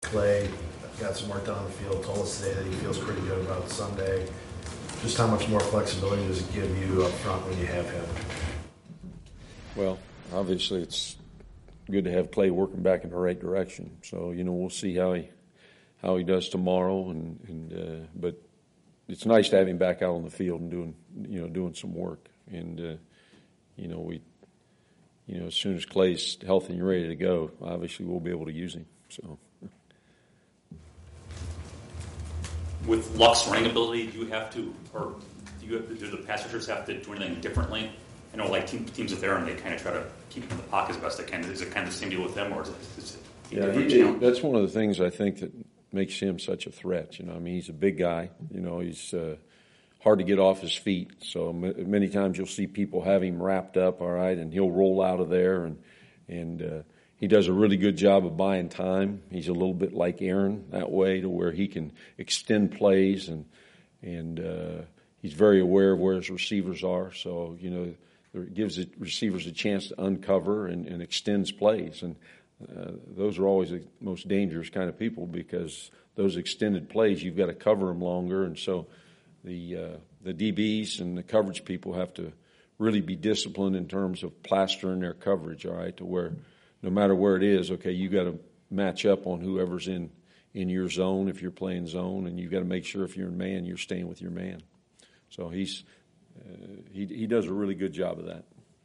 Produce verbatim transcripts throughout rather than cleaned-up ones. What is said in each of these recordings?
Clay got some work done on the field, told us today that he feels pretty good about Sunday. Just how much more flexibility does it give you up front when you have him? Well, obviously it's good to have Clay working back in the right direction. So, you know, we'll see how he how he does tomorrow, and, and uh, but it's nice to have him back out on the field and doing, you know, doing some work. And, uh, you know, we, you know, as soon as Clay's healthy and ready to go, obviously we'll be able to use him. So. With Luck's running ability, do you have to, or do you have, do the pass rushers have to do anything differently? I know, like team, teams are there and they kind of try to keep him in the pocket as best they can. Is it kind of the same deal with them, or is it? Is it yeah, he, that's one of the things I think that makes him such a threat. You know, I mean, he's a big guy. You know, he's uh, hard to get off his feet. So m- many times you'll see people have him wrapped up, all right, and he'll roll out of there, and and uh, he does a really good job of buying time. He's a little bit like Aaron that way, to where he can extend plays, and and uh, he's very aware of where his receivers are. So, you know, it gives the receivers a chance to uncover and, and extends plays. And uh, those are always the most dangerous kind of people, because those extended plays, you've got to cover them longer. And so the uh, the D Bs and the coverage people have to really be disciplined in terms of plastering their coverage, all right, to where no matter where it is, okay, you got to match up on whoever's in, in your zone if you're playing zone, and you've got to make sure if you're in man, you're staying with your man. So he's uh, he he does a really good job of that.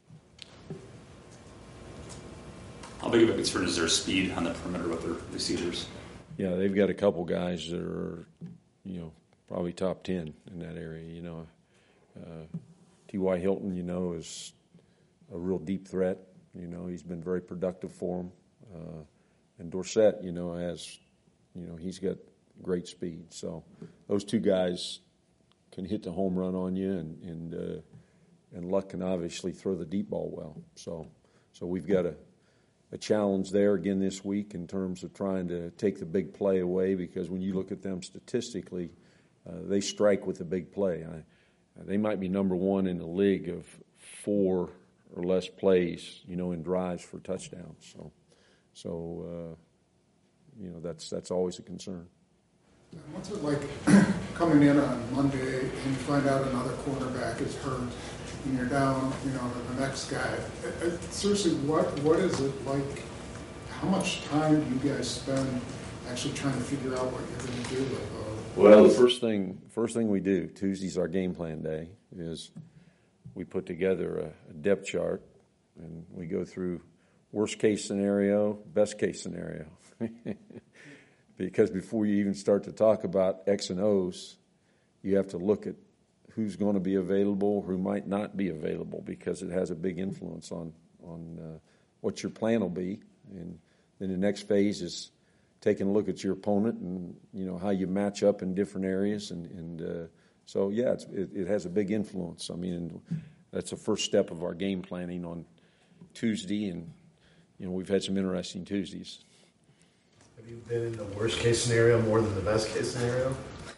How big of a concern is their speed on the perimeter with their receivers? Yeah, they've got a couple guys that are, you know, probably top ten in that area. You know, uh, T Y. Hilton, you know, is a real deep threat. You know, he's been very productive for them. Uh, and Dorsett, you know, has, you know, he's got great speed. So those two guys can hit the home run on you, and and uh, and Luck can obviously throw the deep ball well. So so we've got a, a challenge there again this week in terms of trying to take the big play away, because when you look at them statistically, uh, they strike with the big play. I, they might be number one in the league of four or less plays, you know, in drives for touchdowns. So, so uh, you know, that's that's always a concern. What's it like coming in on Monday and you find out another quarterback is hurt and you're down, you know, to the next guy? Seriously, what what is it like? How much time do you guys spend actually trying to figure out what you're going to do? With, uh, well, the first thing first thing we do, Tuesday's our game plan day, is we put together a, a depth chart, and we go through worst case scenario, best case scenario. Because before you even start to talk about X and O's, you have to look at who's going to be available, who might not be available, because it has a big influence on on uh, what your plan will be. And then the next phase is taking a look at your opponent and, you know, how you match up in different areas. And, and uh, so, yeah, it's, it, it has a big influence. I mean, that's the first step of our game planning on Tuesday, and, you know, we've had some interesting Tuesdays. Have you been in the worst case scenario more than the best case scenario?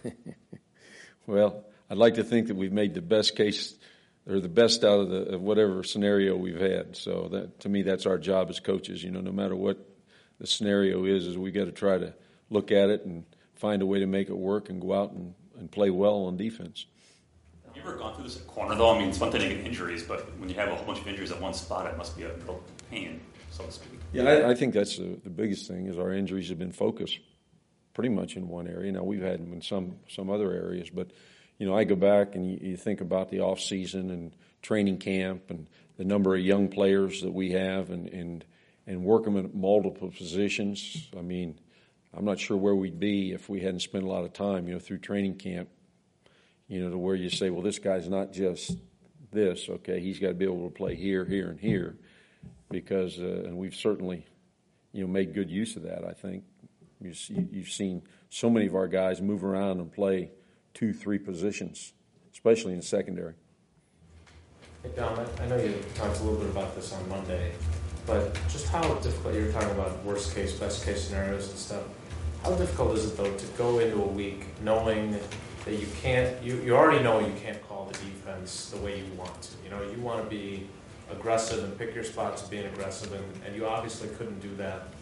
Well, I'd like to think that we've made the best case or the best out of, the, of whatever scenario we've had. So that, to me, that's our job as coaches. You know, no matter what the scenario is, is we got to try to look at it and find a way to make it work and go out and, and play well on defense. Have you ever gone through this at corner, though? I mean, it's one thing to get injuries, but when you have a whole bunch of injuries at one spot, it must be a real pain, so to speak. Yeah, I, I think that's the, the biggest thing, is our injuries have been focused pretty much in one area. Now, we've had them in some, some other areas, but, you know, I go back and you, you think about the off season and training camp and the number of young players that we have, and, and, and work them in multiple positions. I mean, I'm not sure where we'd be if we hadn't spent a lot of time, you know, through training camp, you know, to where you say, well, this guy's not just this, okay, he's got to be able to play here, here, and here. Because, uh, and we've certainly, you know, made good use of that, I think. You see, you've seen so many of our guys move around and play two, three positions, especially in the secondary. Hey, Dom, I know you talked a little bit about this on Monday, but just how difficult, you were talking about worst case, best case scenarios and stuff. How difficult is it, though, to go into a week knowing that you can't, you, you already know you can't call the defense the way you want to. You know, you want to be aggressive and pick your spots of being aggressive, and, and you obviously couldn't do that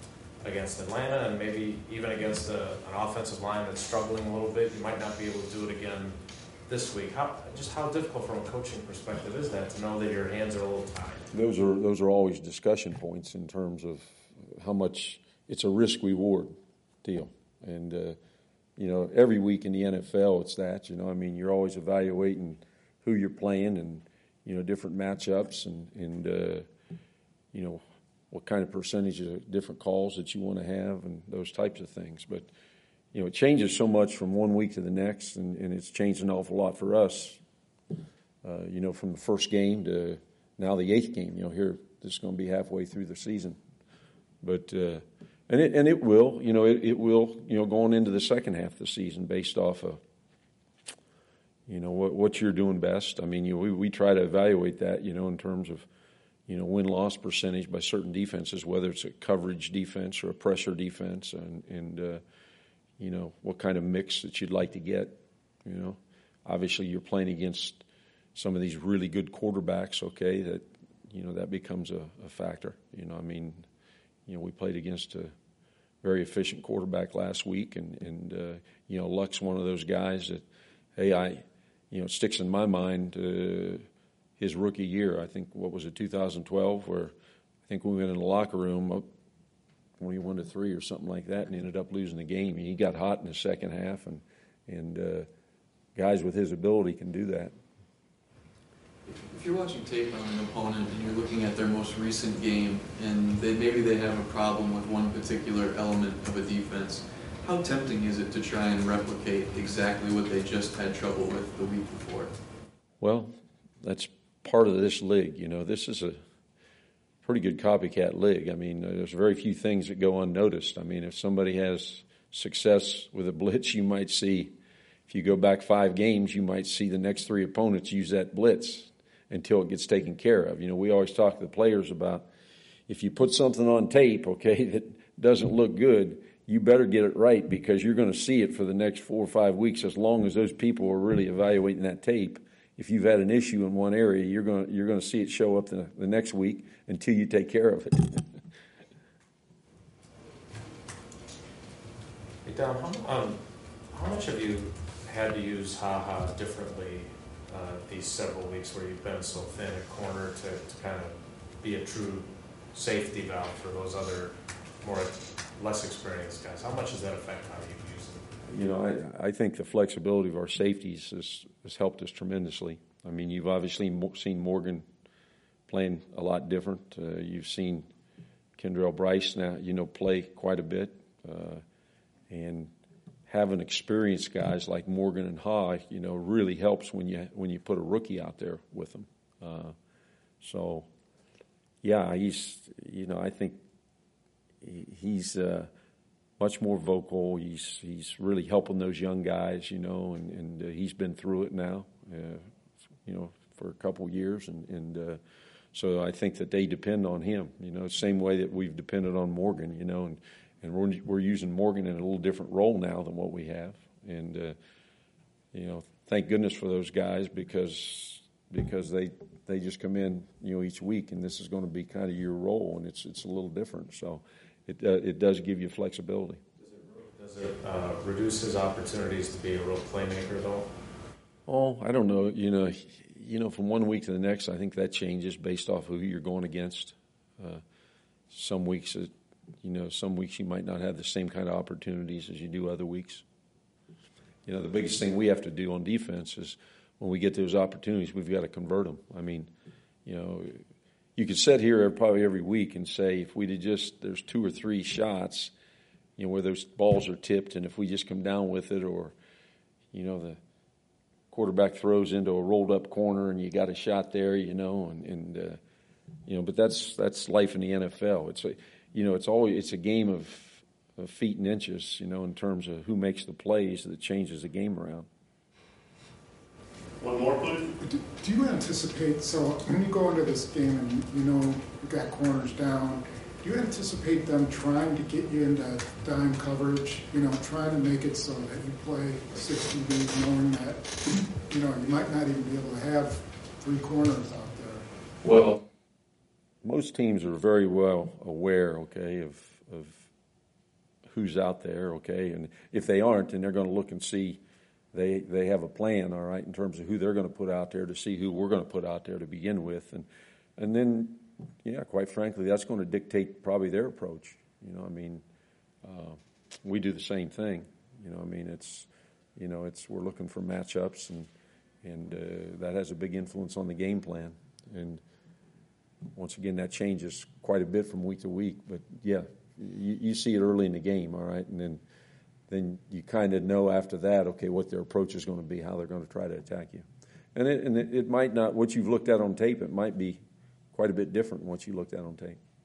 against Atlanta and maybe even against a, an offensive line that's struggling a little bit. You might not be able to do it again this week. How just how difficult from a coaching perspective is that to know that your hands are a little tied? Those are those are always discussion points in terms of how much it's a risk reward deal, and uh, you know every week in the N F L it's that. You know, I mean, you're always evaluating who you're playing and you know different matchups and and uh, you know what kind of percentage of different calls that you want to have and those types of things, but. You know, it changes so much from one week to the next, and, and it's changed an awful lot for us. Uh, you know, from the first game to now the eighth game. You know, here this is going to be halfway through the season, but uh, and it and it will. You know, it, it will. You know, going into the second half of the season, based off of you know what what you're doing best. I mean, you know, we we try to evaluate that. You know, in terms of you know win loss percentage by certain defenses, whether it's a coverage defense or a pressure defense, and and uh, you know, what kind of mix that you'd like to get, you know. Obviously, you're playing against some of these really good quarterbacks, okay, that, you know, that becomes a, a factor. You know, I mean, you know, we played against a very efficient quarterback last week, and, and uh, you know, Luck's one of those guys that, hey, I, you know, it sticks in my mind uh, his rookie year. I think, what was it, two thousand twelve, where I think we went in the locker room, twenty-one to three or something like that, and ended up losing the game. He got hot in the second half, and and uh, guys with his ability can do that. If you're watching tape on an opponent and you're looking at their most recent game, and they, maybe they have a problem with one particular element of a defense, how tempting is it to try and replicate exactly what they just had trouble with the week before? Well, that's part of this league. You know, this is a pretty good copycat league. I mean, there's very few things that go unnoticed. I mean, if somebody has success with a blitz, you might see, if you go back five games, you might see the next three opponents use that blitz until it gets taken care of. You know, we always talk to the players about if you put something on tape, okay, that doesn't look good, you better get it right because you're going to see it for the next four or five weeks as long as those people are really evaluating that tape. If you've had an issue in one area, you're going to, you're going to see it show up the, the next week until you take care of it. Hey, Don, how, um, how much have you had to use HaHa differently uh, these several weeks where you've been so thin at corner to, to kind of be a true safety valve for those other more less experienced guys? How much does that affect how you use them? You know, I, I think the flexibility of our safeties has, has helped us tremendously. I mean, you've obviously seen Morgan playing a lot different. Uh, you've seen Kendrell Bryce now, you know, play quite a bit. Uh, and having experienced guys like Morgan and Ha, you know, really helps when you when you put a rookie out there with them. Uh, so, yeah, he's, you know, I think he, he's uh, much more vocal. He's he's really helping those young guys, you know, and, and uh, he's been through it now, uh, you know, for a couple years. And, and uh, so I think that they depend on him, you know, same way that we've depended on Morgan, you know, and, and we're, we're using Morgan in a little different role now than what we have. And, uh, you know, thank goodness for those guys because because they they just come in, you know, each week, and this is going to be kind of your role, and it's it's a little different. So it uh, it does give you flexibility. Does it, does it uh, reduce his opportunities to be a real playmaker, though? Oh, I don't know. You know, you know, from one week to the next, I think that changes based off of who you're going against. Uh, some weeks, it, you know, some weeks you might not have the same kind of opportunities as you do other weeks. You know, the biggest thing we have to do on defense is when we get those opportunities, we've got to convert them. I mean, you know, you could sit here probably every week and say if we did just, there's two or three shots, you know, where those balls are tipped, and if we just come down with it, or, you know, the quarterback throws into a rolled up corner and you got a shot there, you know, and, and uh, you know, but that's that's life in the N F L. It's a, you know, it's always it's a game of, of feet and inches, you know, in terms of who makes the plays that changes the game around. One more, please. Do, do you anticipate, so when you go into this game and you, you know you got corners down, do you anticipate them trying to get you into dime coverage, you know, trying to make it so that you play sixty deep knowing that, you know, you might not even be able to have three corners out there? Well, most teams are very well aware, okay, of, of who's out there, okay? And if they aren't, then they're going to look and see they they have a plan, all right, in terms of who they're going to put out there to see who we're going to put out there to begin with. And and then, yeah, quite frankly, that's going to dictate probably their approach. You know, I mean, uh, we do the same thing. You know, I mean, it's, you know, it's we're looking for matchups, and and uh, that has a big influence on the game plan. And once again, that changes quite a bit from week to week. But yeah, you, you see it early in the game, all right, and then then you kind of know after that, okay, what their approach is going to be, how they're going to try to attack you. And it, and it, it might not, what you've looked at on tape, it might be quite a bit different than what you looked at on tape.